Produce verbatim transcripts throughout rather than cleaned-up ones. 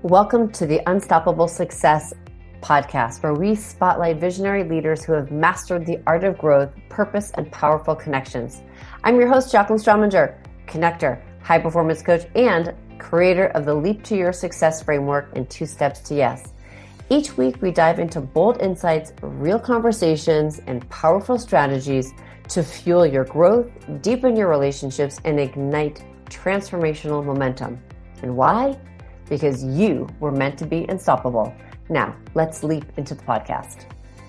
Welcome to the Unstoppable Success podcast, where we spotlight visionary leaders who have mastered the art of growth, purpose, and powerful connections. I'm your host, Jacqueline Strominger, connector, high performance coach, and creator of the Leap to Your Success framework and Two Steps to Yes. Each week, we dive into bold insights, real conversations, and powerful strategies to fuel your growth, deepen your relationships, and ignite transformational momentum. And why? Because you were meant to be unstoppable. Now, let's leap into the podcast.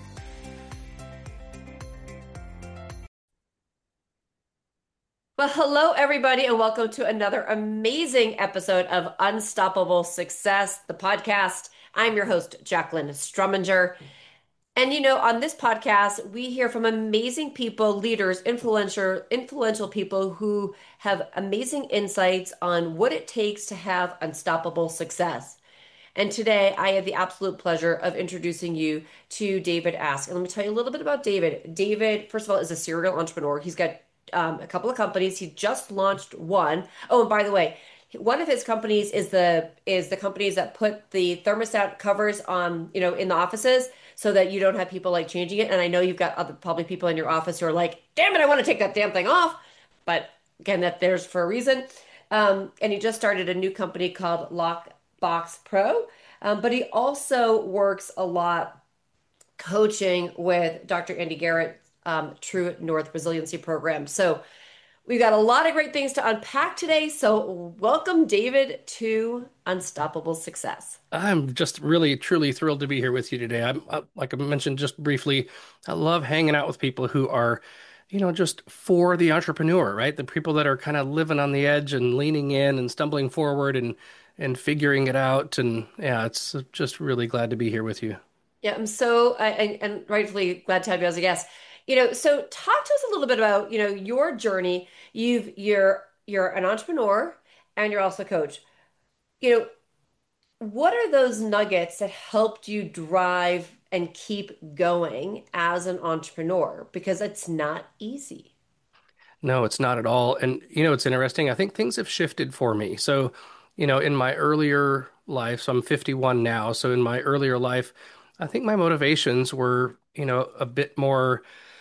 Well, hello, everybody, and welcome to another amazing episode of Unstoppable Success, the podcast. I'm your host, Jacqueline Strominger. And you know, on this podcast, we hear from amazing people, leaders, influential, influential people who have amazing insights on what it takes to have unstoppable success. And today, I have the absolute pleasure of introducing you to David Ask. And let me tell you a little bit about David. David, first of all, is a serial entrepreneur. He's got um, a couple of companies. He just launched one. Oh, and by the way, one of his companies is the is the companies that put the thermostat covers on, you know, in the offices so that you don't have people like changing it. And I know you've got other probably people in your office who are like, damn it, I want to take that damn thing off. But again, that there's for a reason. Um, and he just started a new company called Lockbox Pro. Um, but he also works a lot coaching with Doctor Andy Garrett, um, True North Resiliency Program. So we've got a lot of great things to unpack today. So welcome, David, to Unstoppable Success. I'm just really, truly thrilled to be here with you today. I'm, uh, like I mentioned just briefly, I love hanging out with people who are, you know, just for the entrepreneur, right? The people that are kind of living on the edge and leaning in and stumbling forward and and figuring it out. And yeah, it's just really glad to be here with you. Yeah, I'm so I, I- and rightfully glad to have you as a guest. You know, so talk to us a little bit about, you know, your journey. You've you're you're an entrepreneur and you're also a coach. You know, what are those nuggets that helped you drive and keep going as an entrepreneur? Because it's not easy. No, it's not at all. And, you know, it's interesting. I think things have shifted for me. So, you know, in my earlier life, so I'm fifty-one now. So in my earlier life, I think my motivations were, you know, a bit more,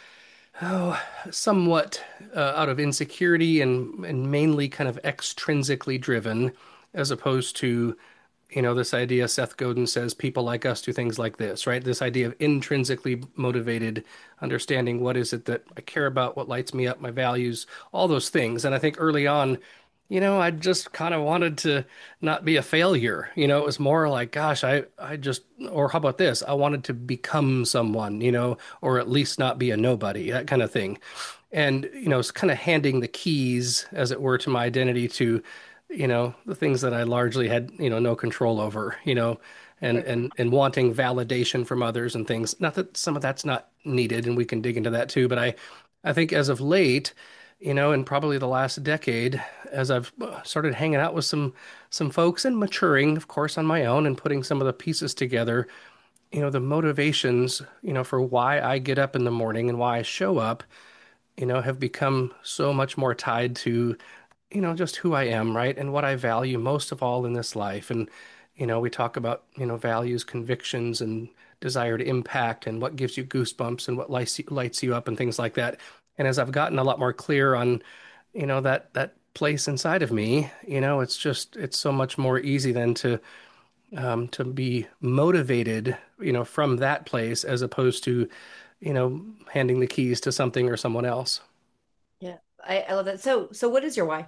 oh, somewhat uh, out of insecurity and, and mainly kind of extrinsically driven, as opposed to, you know, this idea Seth Godin says people like us do things like this, right? This idea of intrinsically motivated, understanding what is it that I care about, what lights me up, my values, all those things. And I think early on, you know, I just kind of wanted to not be a failure. You know, it was more like, gosh, I, I just, or how about this? I wanted to become someone, you know, or at least not be a nobody, that kind of thing. And, you know, it's kind of handing the keys, as it were, to my identity to, you know, the things that I largely had, you know, no control over, you know, and Right. and and wanting validation from others and things. Not that some of that's not needed, and we can dig into that too, but I I think as of late, you know, in probably the last decade, as I've uh, started hanging out with some some folks and maturing, of course, on my own and putting some of the pieces together, you know, the motivations, you know, for why I get up in the morning and why I show up, you know, have become so much more tied to, you know, just who I am, right? And what I value most of all in this life. And, you know, we talk about, you know, values, convictions, and desire to impact, and what gives you goosebumps and what lights you, lights you up and things like that. And as I've gotten a lot more clear on, you know, that that place inside of me, you know, it's just it's so much more easy than to um, to be motivated, you know, from that place as opposed to, you know, handing the keys to something or someone else. Yeah, I, I love that. So, so what is your why?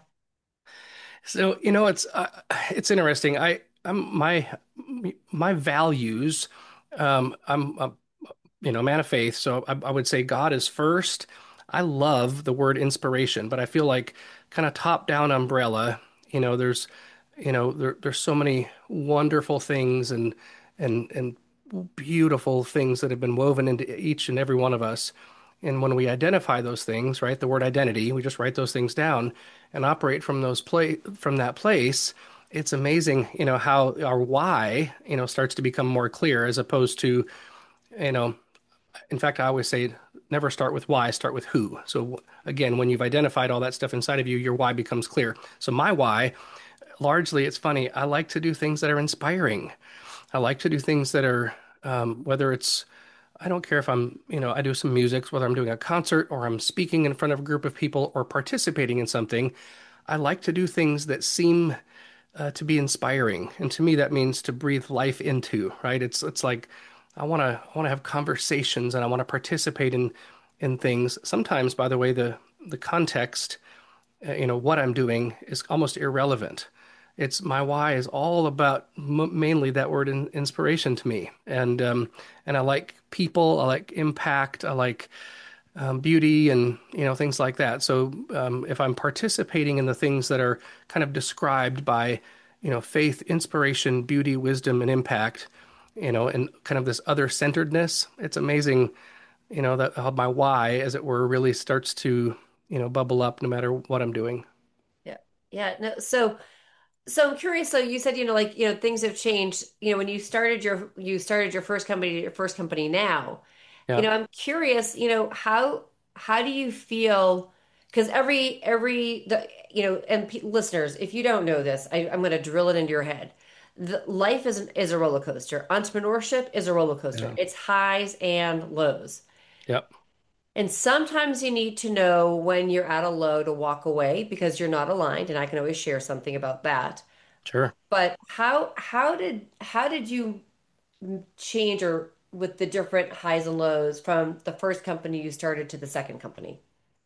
So, you know, it's uh, it's interesting. I I'm my my values. Um, I'm a, you know, man of faith, so I, I would say God is first. I love the word inspiration, but I feel like kind of top-down umbrella. You know, there's you know there there's so many wonderful things and and and beautiful things that have been woven into each and every one of us. And when we identify those things, right, the word identity, we just write those things down and operate from those play from that place. It's amazing, you know, how our why, you know, starts to become more clear as opposed to, you know, in fact, I always say never start with why, start with who. So again, when you've identified all that stuff inside of you, your why becomes clear. So my why largely, it's funny. I like to do things that are inspiring. I like to do things that are, um, whether it's, I don't care if I'm, you know, I do some music, whether I'm doing a concert or I'm speaking in front of a group of people or participating in something. I like to do things that seem uh, to be inspiring. And to me, that means to breathe life into, right? It's it's like I want to I want to have conversations and I want to participate in in things. Sometimes, by the way, the the context, uh, you know, what I'm doing is almost irrelevant. It's my why is all about m mainly that word in, inspiration to me, and um, and I like people, I like impact, I like um, beauty, and you know things like that. So um, if I'm participating in the things that are kind of described by, you know, faith, inspiration, beauty, wisdom, and impact, you know, and kind of this other centeredness, it's amazing, you know, that how my why, as it were, really starts to, you know, bubble up no matter what I'm doing. Yeah. Yeah. No, so so I'm curious. So you said, you know, like, you know, things have changed, you know, when you started your you started your first company, your first company now. You Yeah, know, I'm curious, you know, how how do you feel? Because every every the you know, and pe listeners, if you don't know this, I, I'm going to drill it into your head. The, life is an, is a roller coaster. Entrepreneurship is a roller coaster. yeah, It's highs and lows. yep, And sometimes you need to know when you're at a low to walk away because you're not aligned, and I can always share something about that. sure. But how how did how did you change or with the different highs and lows from the first company you started to the second company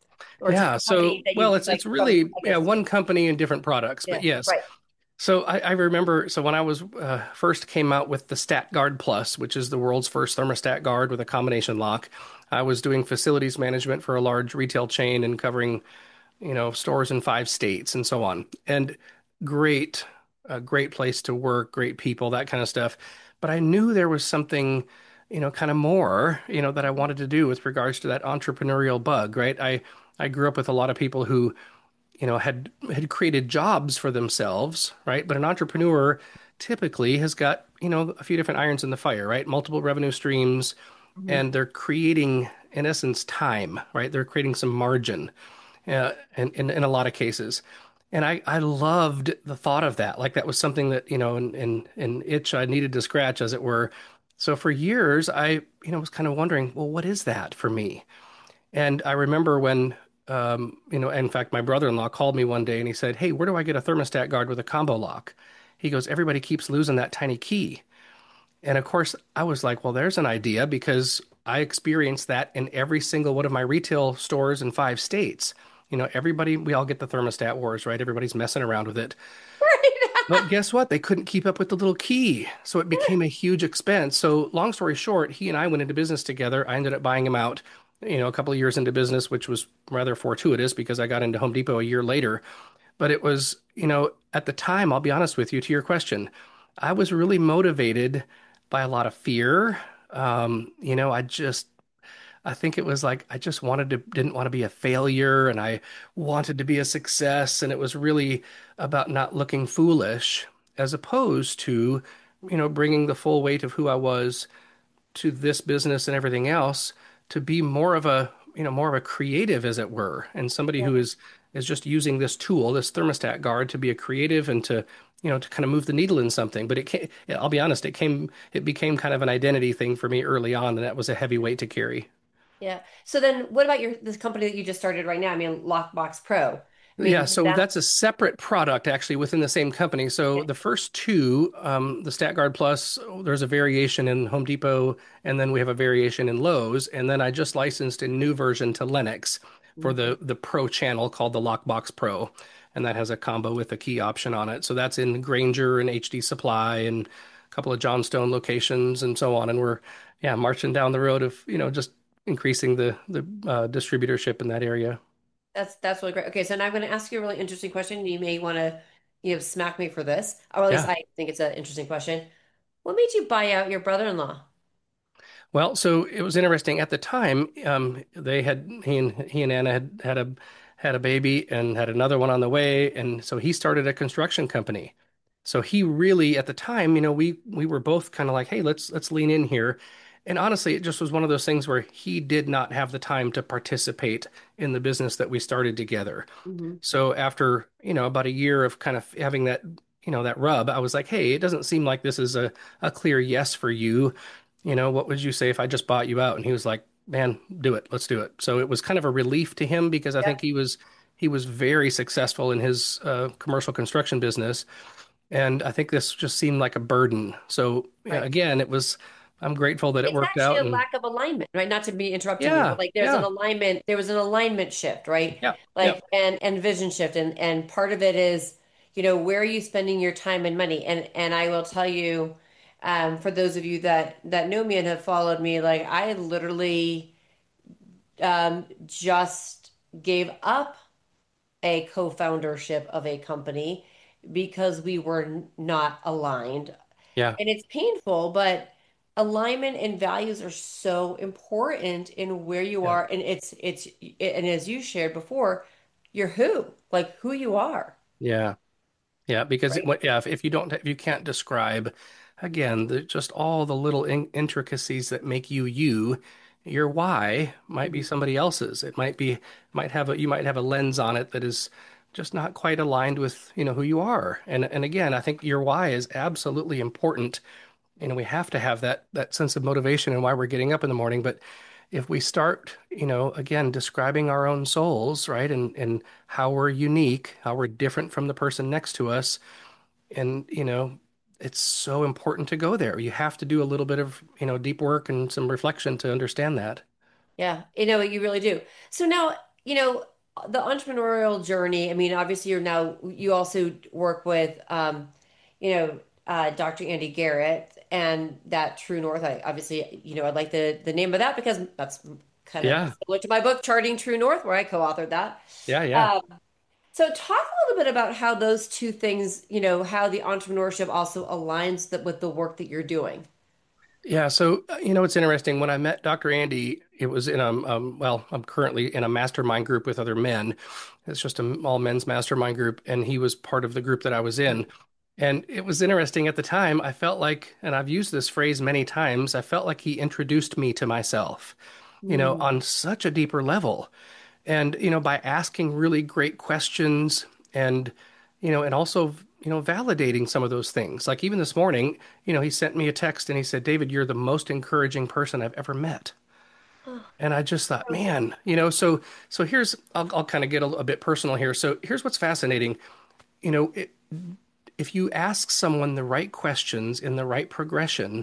or to Yeah. the company So, that well, you it's like it's from really I yeah, guess one company and different products, but yeah, yes. right. So I, I remember, so when I was uh, first came out with the StatGuard Plus, which is the world's first thermostat guard with a combination lock, I was doing facilities management for a large retail chain and covering, you know, stores in five states and so on. And great, a great place to work, great people, that kind of stuff. But I knew there was something, you know, kind of more, you know, that I wanted to do with regards to that entrepreneurial bug, right? I I grew up with a lot of people who you know, had had created jobs for themselves, right? But an entrepreneur typically has got, you know, a few different irons in the fire, right? Multiple revenue streams, Mhm. and they're creating, in essence, time, right? They're creating some margin, uh, in, in in a lot of cases. And I, I loved the thought of that. Like that was something that, you know, an, an, an itch I needed to scratch, as it were. So for years, I, you know, was kind of wondering, well, what is that for me? And I remember when, um, you know, in fact, my brother-in-law called me one day and he said, "Hey, where do I get a thermostat guard with a combo lock?" He goes, "Everybody keeps losing that tiny key." And of course, I was like, well, there's an idea because I experienced that in every single one of my retail stores in five states. You know, everybody, we all get the thermostat wars, right? Everybody's messing around with it. But guess what? They couldn't keep up with the little key. So it became a huge expense. So long story short, he and I went into business together. I ended up buying him out, you know, a couple of years into business, which was rather fortuitous because I got into Home Depot a year later. But it was, you know, at the time, I'll be honest with you, to your question, I was really motivated by a lot of fear. Um, you know, I just I think it was like I just wanted to didn't want to be a failure and I wanted to be a success, and it was really about not looking foolish as opposed to, you know, bringing the full weight of who I was to this business and everything else to be more of a, you know, more of a creative, as it were, and somebody Yeah. who is is just using this tool, this thermostat guard, to be a creative and to, you know, to kind of move the needle in something. But it came, I'll be honest, it came, it became kind of an identity thing for me early on, and that was a heavy weight to carry. Yeah. So then what about your this company that you just started right now? I mean, Lockbox Pro. I Yeah, mean, so that that's a separate product actually within the same company. So the first two, um, the StatGuard Plus, there's a variation in Home Depot, and then we have a variation in Lowe's, and then I just licensed a new version to Lennox for the the Pro channel called the Lockbox Pro, and that has a combo with a key option on it. So that's in Granger and H D Supply and a couple of Johnstone locations and so on. And we're yeah marching down the road of you know just increasing the the uh, distributorship in that area. that's that's really great. Okay, so now I'm going to ask you a really interesting question. You may want to, you know, smack me for this, or at least Yeah. I think it's an interesting question. What made you buy out your brother-in-law? Well, so it was interesting at the time. Um, they had he and he and Anna had had a had a baby and had another one on the way, and so he started a construction company. So he really, at the time, you know, we we were both kind of like, hey, let's let's lean in here. and honestly, it just was one of those things where he did not have the time to participate in the business that we started together. Hmm. So after, you know, about a year of kind of having that, you know, that rub, I was like, hey, it doesn't seem like this is a, a clear yes for you. You know, what would you say if I just bought you out? And he was like, man, do it. Let's do it. So it was kind of a relief to him because I think Yep. he was he was very successful in his uh, commercial construction business. And I think this just seemed like a burden. So yeah, Right. again, it was, I'm grateful that it It's worked actually out. a And lack of alignment, right? Not to be interrupting you, but yeah, like there's an yeah, alignment, there was an alignment shift, right? yeah, yeah, Like and and vision shift. And and part of it is, you know, where are you spending your time and money? And and I will tell you, um, for those of you that that know me and have followed me, like I literally um just gave up a co-foundership of a company because we were n- not aligned. yeah, And it's painful, but alignment and values are so important in where you yeah. are. And it's, it's, and as you shared before, you're who, like who you are, Yeah. Yeah, because it, right? what- yeah, if, if you don't, if you can't describe, again, the, just all the little in, intricacies that make you you, your why might be Mhm. somebody else's. It might be, might have a, you might have a lens on it that is just not quite aligned with, you know, who you are. And and again, I think your why is absolutely important. You know, we have to have that that sense of motivation and why we're getting up in the morning. But if we start, you know, again, describing our own souls, right, and and how we're unique, how we're different from the person next to us, and you know, it's so important to go there. You have to do a little bit of, you know, deep work and some reflection to understand that. Yeah, you know, you really do. So now, you know, the entrepreneurial journey, I mean, obviously you're now, you also work with, um, you know, uh, doctor Andy Garrett and that True North. I obviously, you know, I like the the name of that because that's kind of Yeah, similar to my book, Charting True North, where I co-authored that. yeah, yeah. Um, so talk a little bit about how those two things, you know, how the entrepreneurship also aligns that with the work that you're doing. Yeah, so uh, you know it's interesting. When I met doctor Andy, it was in a um, well, I'm currently in a mastermind group with other men. It's just a all men's mastermind group, and he was part of the group that I was in. And it was interesting at the time. I felt like, and I've used this phrase many times, I felt like he introduced me to myself, you know, Mm. on such a deeper level. And, you know, by asking really great questions and, you know, and also, you know, validating some of those things. Like even this morning, you know, he sent me a text and he said, David, you're the most encouraging person I've ever met. Oh, And I just thought, so good. man, you know, so so here's I'll I'll kind of get a, a bit personal here. So here's what's fascinating. You know, it, if you ask someone the right questions in the right progression,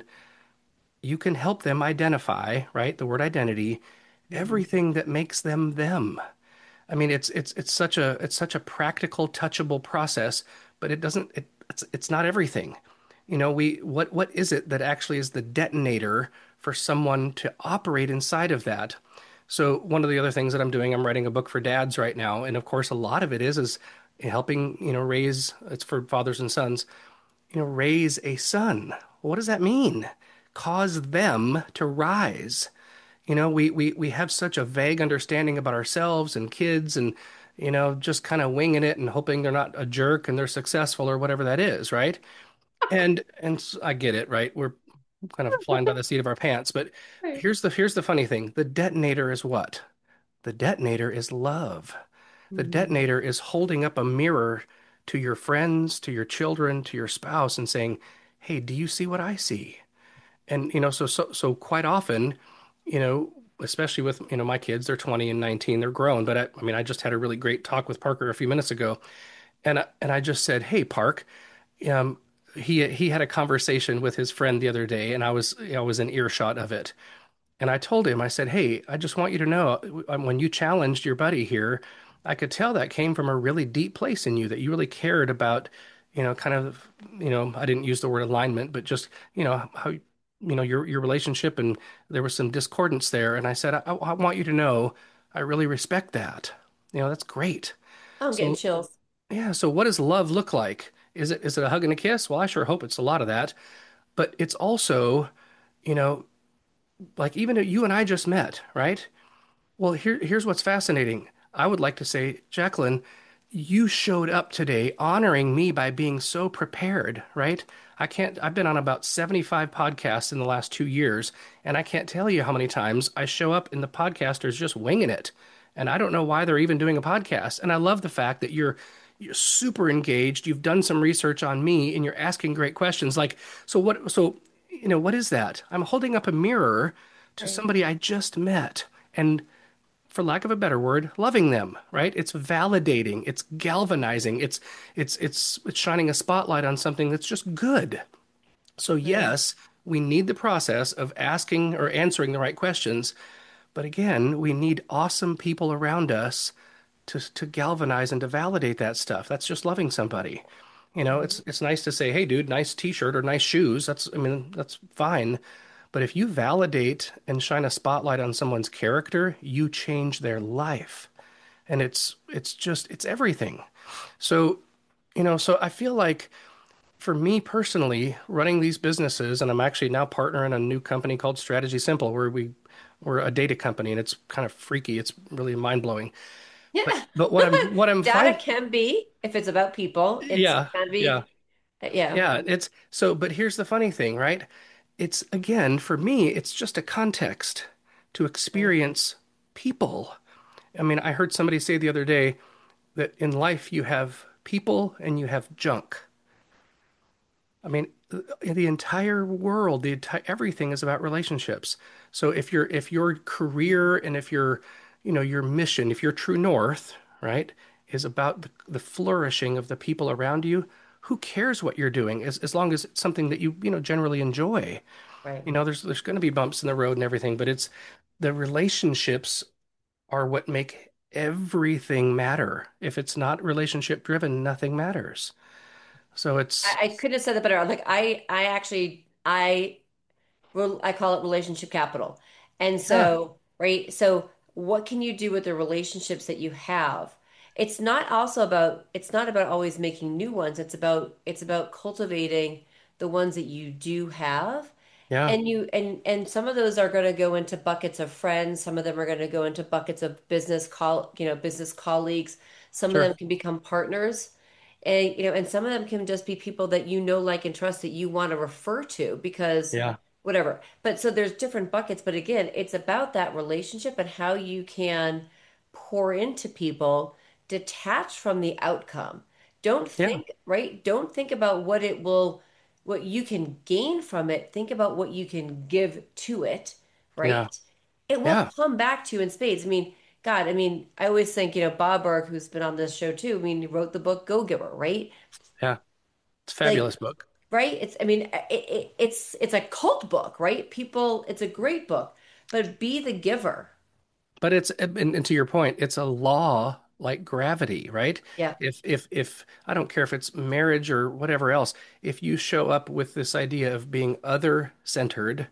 you can help them identify, right? The word identity, Mhm. everything that makes them them. I mean, it's it's it's such a it's such a practical, touchable process, but it doesn't it, it's it's not everything. You know, we what what is it that actually is the detonator for someone to operate inside of that? So one of the other things that I'm doing, I'm writing a book for dads right now, and of course, a lot of it is is helping, you know, raise, it's for fathers and sons, you know, raise a son. What does that mean? Cause them to rise. You know, we we we have such a vague understanding about ourselves and kids and, you know, just kind of winging it and hoping they're not a jerk and they're successful or whatever that is, right? And and s- I get it, right? We're kind of flying by the seat of our pants, but Right. here's the here's the funny thing. The detonator is what? The detonator is love. The Mhm. detonator is holding up a mirror to your friends, to your children, to your spouse and saying, "Hey, do you see what I see?" And you know, so so so quite often, you know, especially with, you know, my kids, they're twenty and nineteen, they're grown, but I, I mean, I just had a really great talk with Parker a few minutes ago, and I, and I just said, "Hey, Park, um, he he had a conversation with his friend the other day, and I was I was in earshot of it, and I told him, I said, "Hey, I just want you to know, uh, when you challenged your buddy here, I could tell that came from a really deep place in you, that you really cared about, you know, kind of, you know, I didn't use the word alignment, but just, you know, how, you know, your your relationship, and there was some discordance there." And I said, I, I want you to know, I really respect that. You know, that's great. Oh, I'm getting So, chills. yeah, so what does love look like? Is it is it a hug and a kiss? Well, I sure hope it's a lot of that, but it's also, you know, like even you and I just met, right? Well, here, here's what's fascinating. I would like to say, Jacqueline, you showed up today honoring me by being so prepared, right? I can't, I've been on about seventy-five podcasts in the last two years, and I can't tell you how many times I show up and the podcaster's just winging it. And I don't know why they're even doing a podcast. And I love the fact that you're you're super engaged. You've done some research on me and you're asking great questions. Like, so what, so, you know, what is that? I'm holding up a mirror to Right. somebody I just met. And for lack of a better word, loving them, right? It's validating, it's galvanizing, it's it's it's it's shining a spotlight on something that's just good. So Right. yes, we need the process of asking or answering the right questions, but again, we need awesome people around us to to galvanize and to validate that stuff. That's just loving somebody. You know, Mhm. it's it's nice to say, "Hey dude, nice t-shirt or nice shoes." That's I mean, that's fine. But if you validate and shine a spotlight on someone's character, you change their life. And it's it's just it's everything. So, you know, so I feel like for me personally, running these businesses, and I'm actually now partner in a new company called Strategy Simple, where we we're a data company, and it's kind of freaky. It's really mind-blowing. But Yeah. but what I'm what I'm Data finding, can be, if it's about people, it's yeah, can yeah, be, yeah. yeah. It's so, but here's the funny thing, right? It's again, for me, it's just a context to Right. experience people. I mean, I heard somebody say the other day that in life you have people and you have junk. I mean, the entire world, the entire everything is about relationships. So if your if your career and if your, you know, your mission, if your true north, right, is about the, the flourishing of the people around you, who cares what you're doing as as long as it's something that you, you know, generally enjoy. Right. You know, there's there's going to be bumps in the road and everything, but it's the relationships are what make everything matter. If it's not relationship driven, nothing matters. So it's I, I couldn't have said that better. Like I, I actually, I rel- I call it relationship capital. And yeah, so, right, so what can you do with the relationships that you have? It's not also about it's not about always making new ones. It's about it's about cultivating the ones that you do have. yeah, And you and and some of those are going to go into buckets of friends, some of them are going to go into buckets of business call, you know, business colleagues. Some of them sure. can become partners. And you know, and some of them can just be people that you know, like, and trust that you want to refer to because Yeah, whatever. But so there's different buckets, but again, it's about that relationship and how you can pour into people detached from the outcome. Don't yeah, think, right? Don't think about what it will, what you can gain from it. Think about what you can give to it, yeah, right? It will yeah, come back to you in spades. I mean, God, I mean, I always think, you know, Bob Burg, who's been on this show too, I mean, he wrote the book Go Giver, right? yeah. It's a Like fabulous book. right? It's, I mean, it, it, it's it's a cult book, right? People, it's a great book, but be the giver. But it's and, and to your point, it's a law like gravity, right? Yeah, If if if I don't care if it's marriage or whatever else, if you show up with this idea of being other centered,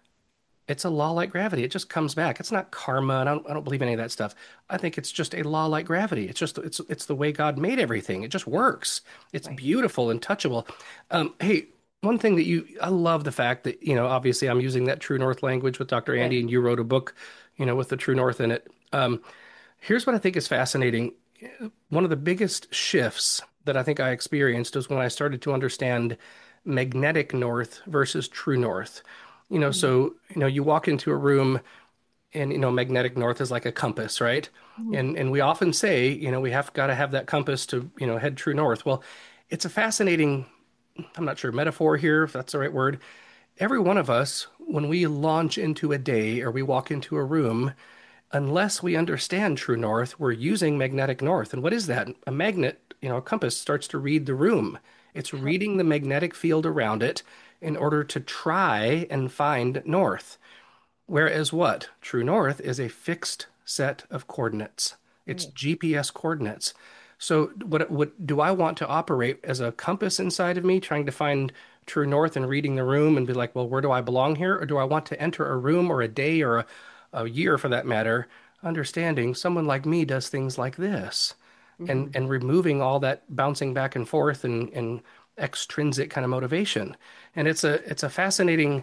it's a law like gravity. It just comes back. It's not karma. And I don't, I don't believe any of that stuff. I think it's just a law like gravity. It's just it's it's the way God made everything. It just works. It's right. beautiful and touchable. Um, hey, one thing that you I love the fact that, you know, obviously I'm using that True North language with doctor Andy, Right. and you wrote a book, you know, with the True North in it. Um, here's what I think is fascinating. One of the biggest shifts that I think I experienced was when I started to understand magnetic north versus true north. You know, Mhm. so, you know, you walk into a room and, you know, magnetic north is like a compass, right? Mhm. And and we often say, you know, we have got to have that compass to, you know, head true north. Well, it's a fascinating, I'm not sure, metaphor here, if that's the right word. Every one of us, when we launch into a day or we walk into a room, unless we understand true north, we're using magnetic north. And what is that? A magnet, you know, a compass starts to read the room. It's Yeah. reading the magnetic field around it in order to try and find north. Whereas what? True north is a fixed set of coordinates. It's Right. G P S coordinates. So what what do I want to operate as a compass inside of me, trying to find true north and reading the room and be like, well, where do I belong here? Or do I want to enter a room or a day or a, a year for that matter, understanding someone like me does things like this and Mhm. and removing all that bouncing back and forth and, and extrinsic kind of motivation. And it's a it's a fascinating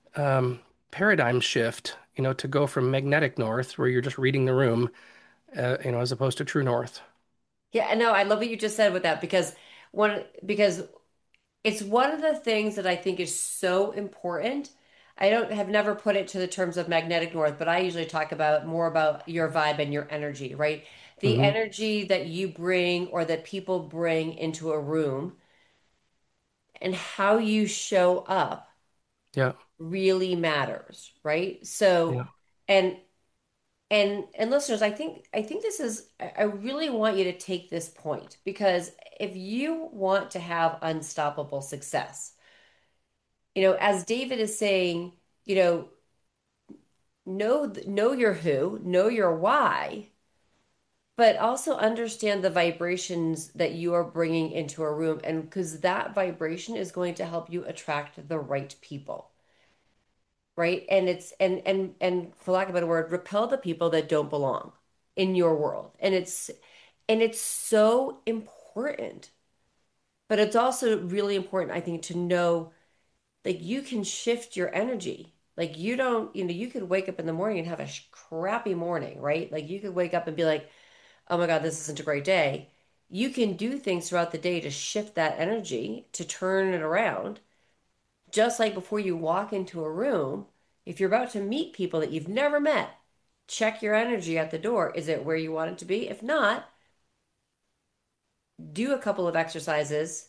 um, paradigm shift, you know, to go from magnetic north, where you're just reading the room, uh, you know, as opposed to true north. Yeah, no, I love what you just said with that because one because it's one of the things that I think is so important. I don't have never put it to the terms of magnetic north, but I usually talk about more about your vibe and your energy, right? The Hmm. energy that you bring or that people bring into a room and how you show up Yeah. really matters, right? So, Yeah. and and and listeners, I think I think this is I I really want you to take this point because if you want to have unstoppable success, you know, as David is saying, you know, know know your who, know your why, but also understand the vibrations that you are bringing into a room, and because that vibration is going to help you attract the right people, right? And it's and and and for lack of a better word, repel the people that don't belong in your world. And it's and it's so important, but it's also really important, I think, to know like you can shift your energy. Like you don't, you know, you could wake up in the morning and have a sh- crappy morning, right? Like you could wake up and be like, "Oh my God, this isn't a great day." You can do things throughout the day to shift that energy, to turn it around. Just like before you walk into a room, if you're about to meet people that you've never met, check your energy at the door. Is it where you want it to be? If not, do a couple of exercises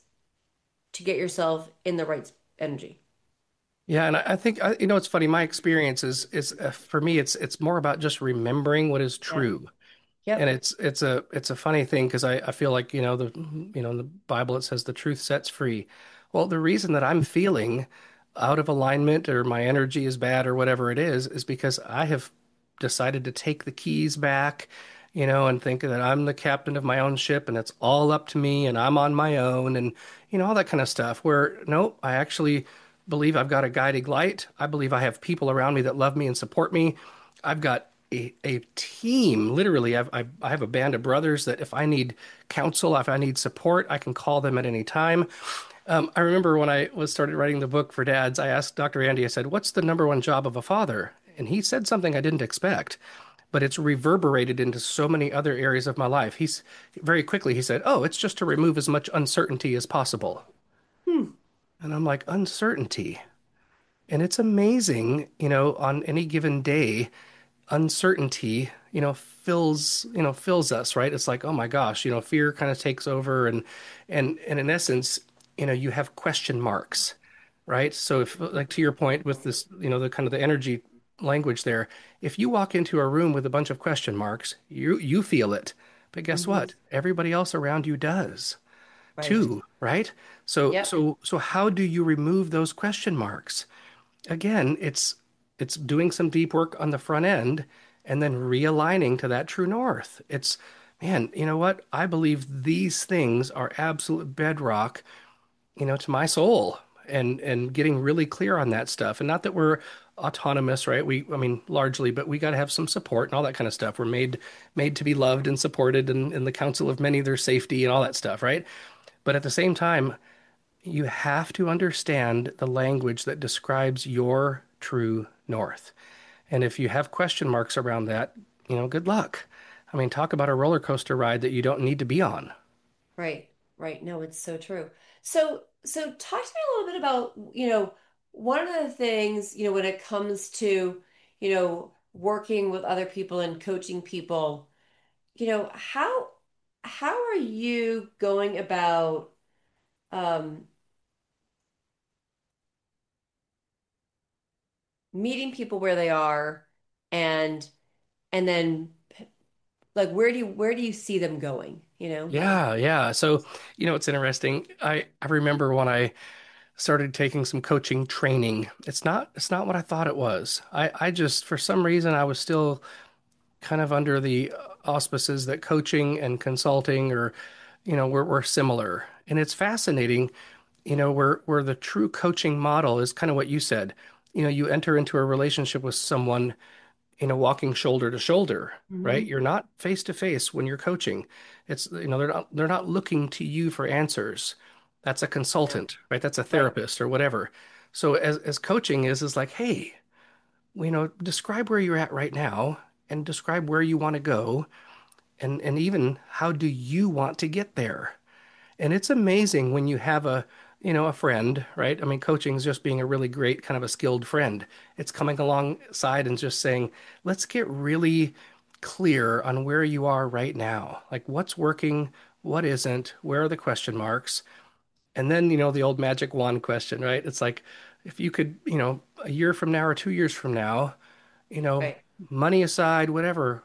to get yourself in the right energy. Yeah, and I, I think I, you know it's funny. My experience is is uh, for me, it's it's more about just remembering what is Yeah. true. And Yep. it's it's a it's a funny thing because I, I feel like, you know, the you know in the Bible it says the truth sets free. Well, the reason that I'm feeling out of alignment or my energy is bad or whatever it is is because I have decided to take the keys back, you know, and think that I'm the captain of my own ship and it's all up to me and I'm on my own and you know all that kind of stuff. Where no, I actually believe I've got a guiding light. I believe I have people around me that love me and support me. I've got a, a team. Literally, I've, I, I have a band of brothers that if I need counsel, if I need support, I can call them at any time. Um, I remember when I was started writing the book for dads, I asked doctor Andy, I said, what's the number one job of a father? And he said something I didn't expect, but it's reverberated into so many other areas of my life. He's very quickly, he said, oh, it's just to remove as much uncertainty as possible. Hmm. And I'm like, uncertainty. And it's amazing, you know, on any given day, uncertainty, you know, fills, you know, fills us, right? It's like, oh my gosh, you know, fear kind of takes over and and and in essence, you know, you have question marks, right? So if like to your point with this, you know, the kind of the energy language there, if you walk into a room with a bunch of question marks, you you feel it. But guess Hmm. what? Everybody else around you does Right. too, right? So Yep. so so how do you remove those question marks? Again, it's it's doing some deep work on the front end and then realigning to that true north. It's, man, you know what? I believe these things are absolute bedrock, you know, to my soul and and getting really clear on that stuff. And not that we're autonomous, right? We, I mean, largely, but we got to have some support and all that kind of stuff. We're made made to be loved and supported, and in the counsel of many, there's safety and all that stuff, right? But at the same time, you have to understand the language that describes your true north. And if you have question marks around that, you know, good luck. I mean, talk about a roller coaster ride that you don't need to be on. Right. Right. No, it's so true. So, so talk to me a little bit about, you know, one of the things, you know, when it comes to, you know, working with other people and coaching people, you know, how how are you going about um meeting people where they are and and then like where do you where do you see them going, you know? Yeah, yeah. So, you know, it's interesting. I I remember when I started taking some coaching training. It's not it's not what I thought it was. I I just for some reason I was still kind of under the auspices that coaching and consulting or you know were, were similar. And it's fascinating, you know, where where the true coaching model is kind of what you said. You know, you enter into a relationship with someone, you know, walking shoulder to shoulder, right? Hmm. You're not face to face when you're coaching. It's, you know, they're not they're not looking to you for answers. That's a Yeah. consultant, right? That's a Right. therapist or whatever. So as as coaching is is like, hey, you know, describe where you're at right now and describe where you want to go and and even how do you want to get there? And it's amazing when you have a, you know, a friend, right? I mean, coaching is just being a really great kind of a skilled friend. It's coming alongside and just saying, let's get really clear on where you are right now. Like what's working, what isn't, where are the question marks? And then, you know, the old magic wand question, right? It's like if you could, you know, a year from now or two years from now, you know, Right. money aside, whatever,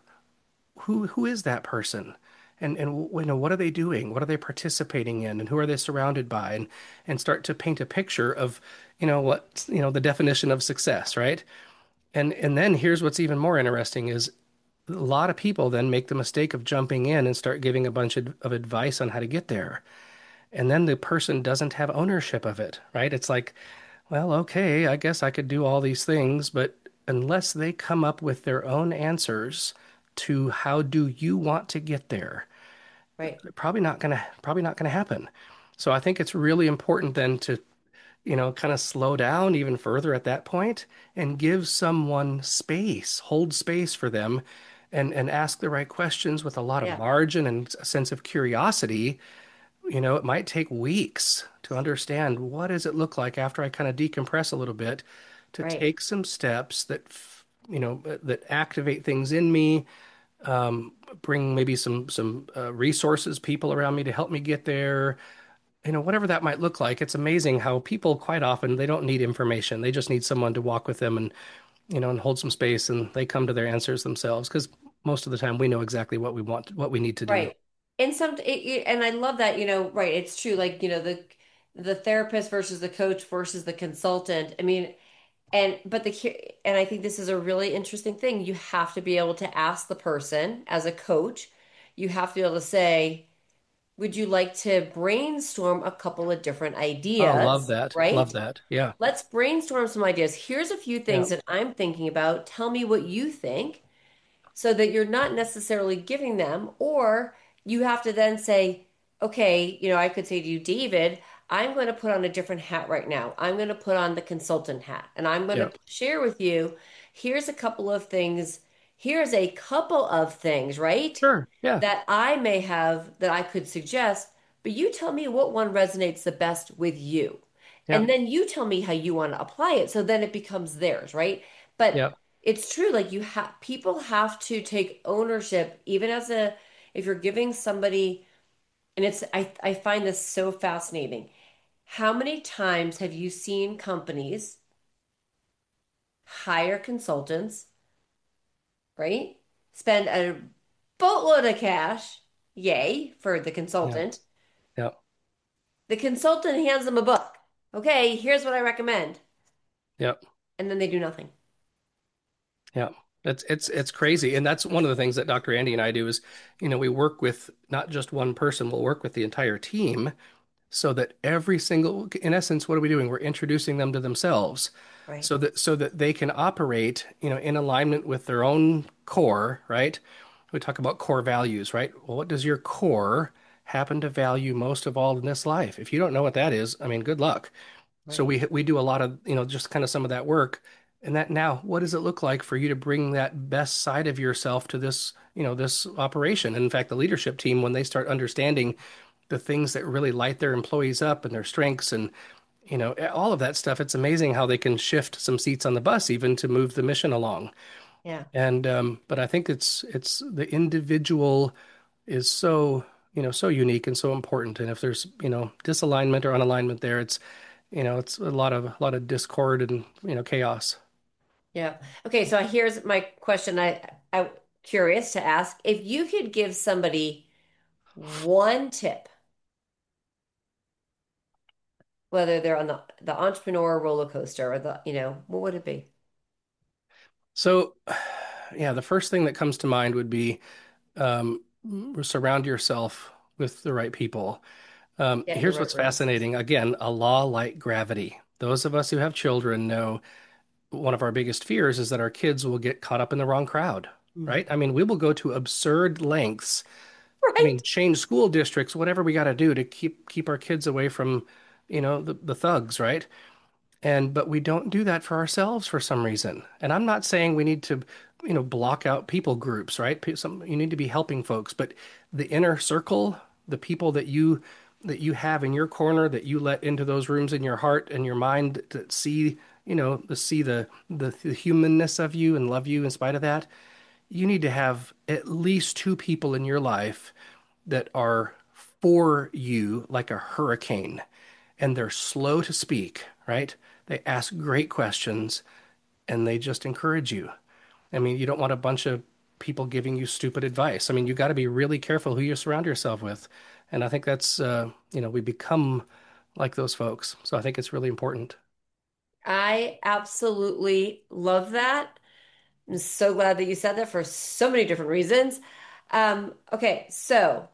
who who is that person? And and you know, what are they doing? What are they participating in? And who are they surrounded by? And and start to paint a picture of, you know, what, you know, the definition of success, right? And and then here's what's even more interesting is a lot of people then make the mistake of jumping in and start giving a bunch of, of advice on how to get there. And then the person doesn't have ownership of it, right? It's like, well, okay, I guess I could do all these things, but unless they come up with their own answers to how do you want to get there, Right. probably not gonna probably not gonna happen. So I think it's really important then to, you know, kind of slow down even further at that point and give someone space, hold space for them and and ask the right questions with a lot of Yeah. margin and a sense of curiosity. You know, it might take weeks to understand what does it look like after I kind of decompress a little bit to Right. take some steps that, you know, that activate things in me, um, bring maybe some some uh, resources, people around me to help me get there. You know, whatever that might look like. It's amazing how people quite often they don't need information. They just need someone to walk with them and, you know, and hold some space and they come to their answers themselves because most of the time we know exactly what we want, what we need to do. Right. And some it, it- and I love that, you know, right, it's true like, you know, the the therapist versus the coach versus the consultant. I mean, and but the and I think this is a really interesting thing. You have to be able to ask the person as a coach. You have to be able to say, would you like to brainstorm a couple of different Oh, love ideas, that. Love right? that. Yeah. Let's brainstorm some ideas. Here's a few Yeah. things that I'm thinking about. Tell me what you think so that you're not necessarily giving them, or you have to then say, okay, you know, I could say to you, David, I'm going to put on a different hat right now. I'm going to put on the consultant hat and I'm going Yeah. to share with you, here's a couple of things, here's a couple of things, right? Sure. Yeah. That I may have that I could suggest, but you tell me what one resonates the best with you. Yeah. And then you tell me how you want to apply it. So then it becomes theirs, right? But Yeah. it's true, like you have people have to take ownership, even as a if you're giving somebody, and it's I, I find this so fascinating. How many times have you seen companies hire consultants, right? Spend a boatload of cash, yay, for the Yeah. consultant. Yeah. The consultant hands them a book. Okay, here's what I recommend. Yeah. And then they do nothing. Yeah. It's it's it's crazy. And that's one of the things that Doctor Andy and I do is, you know, we work with not just one person, we'll work with the entire team so that every single, in essence, what are we doing? We're introducing them to themselves Right, so that so that they can operate, you know, in alignment with their own core, right? We talk about core values, right? Well, what does your core happen to value most of all in this life? If you don't know what that is, I mean, good luck. So right. we we do a lot of, you know, just kind of some of that work. And that now, what does it look like for you to bring that best side of yourself to this, you know, this operation? And in fact, the leadership team, when they start understanding the things that really light their employees up and their strengths and, you know, all of that stuff, it's amazing how they can shift some seats on the bus even to move the mission along. Yeah. And um, but I think it's it's the individual is so, you know, so unique and so important. And if there's, you know, disalignment or unalignment there, it's, you know, it's a lot of a lot of discord and, you know, chaos. Yeah. Okay, so here's my question. I I'm curious to ask if you could give somebody one tip, whether they're on the the entrepreneur roller coaster or the, you know, what would it be? So, yeah, the first thing that comes to mind would be um, surround yourself with the right people. Um, Get in the here's right what's rooms. fascinating. Again, a law like gravity. Those of us who have children know one of our biggest fears is that our kids will get caught up in the wrong crowd, Mm. right? I mean, we will go to absurd lengths. I Right. mean, change school districts, whatever we got to do to keep keep our kids away from, you know, the, the thugs, right? And but we don't do that for ourselves for some reason. And I'm not saying we need to you know, block out people groups, right? Pe- Some you need to be helping folks, but the inner circle, the people that you that you have in your corner that you let into those rooms in your heart and your mind to see, you know, to see the the, the humanness of you and love you in spite of that. You need to have at least two people in your life that are for you like a hurricane, and they're slow to speak, right? They ask great questions and they just encourage you. I mean, you don't want a bunch of people giving you stupid advice. I mean, you got to be really careful who you surround yourself with. And I think that's, uh, you know, we become like those folks. So I think it's really important. I absolutely love that. I'm so glad that you said that for so many different reasons. Um, okay, so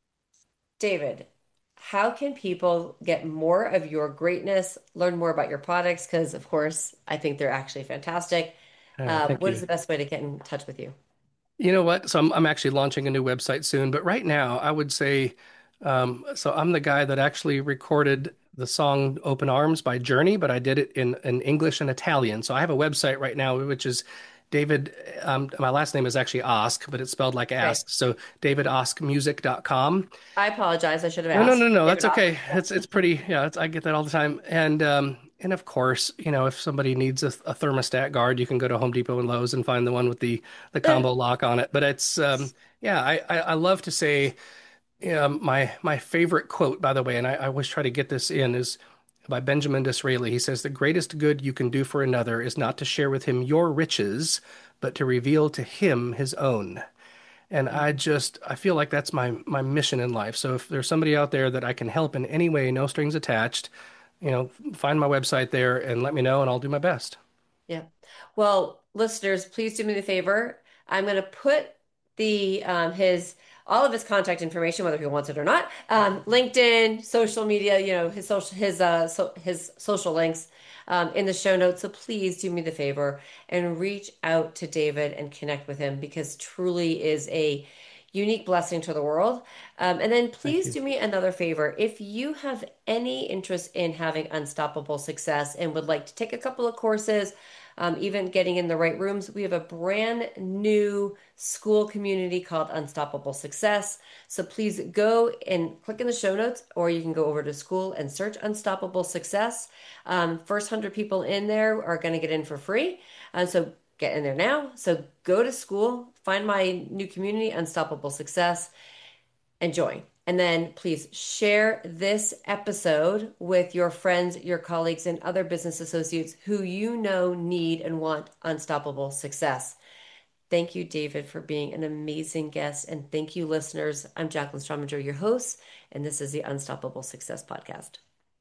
David, how can people get more of your greatness, learn more about your products? Because, of course, I think they're actually fantastic. Uh, Uh, thank what is you. the best way to get in touch with you? You know what? So I'm I'm actually launching a new website soon, but right now I would say, um, so I'm the guy that actually recorded the song "Open Arms" by Journey, but I did it in in English and Italian. So I have a website right now, which is David. Um, my last name is actually Osk, but it's spelled like Okay, ask. So david osk music dot com. I apologize. I should have No, no, no, asked. no. That's David Ock. okay. It's it's pretty. Yeah, it's, I get that all the time. And um, and of course, you know, if somebody needs a, a thermostat guard, you can go to Home Depot and Lowe's and find the one with the the combo lock on it. But it's um, yeah, I, I I love to say um, my my favorite quote, by the way, and I, I always try to get this in, is by Benjamin Disraeli. He says, "The greatest good you can do for another is not to share with him your riches, but to reveal to him his own." And I just I feel like that's my my mission in life. So if there's somebody out there that I can help in any way, no strings attached, you know, find my website there and let me know and I'll do my best. Yeah. Well, listeners, please do me the favor. I'm going to put the um, his all of his contact information, whether he wants it or not, um, LinkedIn, social media, you know, his social his uh so, his social links um, in the show notes. So please do me the favor and reach out to David and connect with him because truly is a unique blessing to the world. Um, and then Thank please you. do me another favor. If you have any interest in having unstoppable success and would like to take a couple of courses, um, even getting in the right rooms, we have a brand new school community called Unstoppable Success. So please go and click in the show notes, or you can go over to school and search Unstoppable Success. Um, first one hundred people in there are going to get in for free. And so get in there now. So go to school, find my new community, Unstoppable Success, and join. And then please share this episode with your friends, your colleagues, and other business associates who you know need and want unstoppable success. Thank you, David, for being an amazing guest. And thank you, listeners. I'm Jacqueline Strominger, your host, and this is the Unstoppable Success Podcast.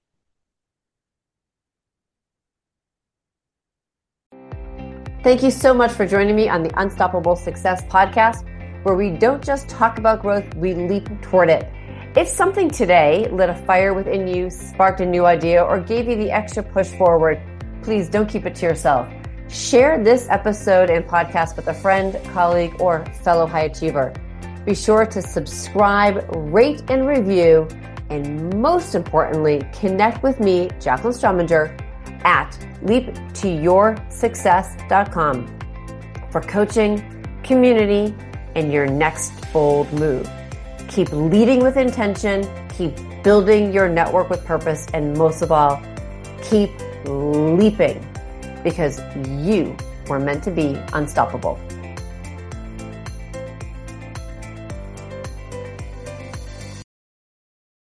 Thank you so much for joining me on the Unstoppable Success Podcast, where we don't just talk about growth, we leap toward it. If something today lit a fire within you, sparked a new idea, or gave you the extra push forward, please don't keep it to yourself. Share this episode and podcast with a friend, colleague, or fellow high achiever. Be sure to subscribe, rate, and review, and most importantly, connect with me, Jacqueline Strominger, at leap to your success dot com for coaching, community, and your next bold move. Keep leading with intention, keep building your network with purpose, and most of all, keep leaping because you were meant to be unstoppable.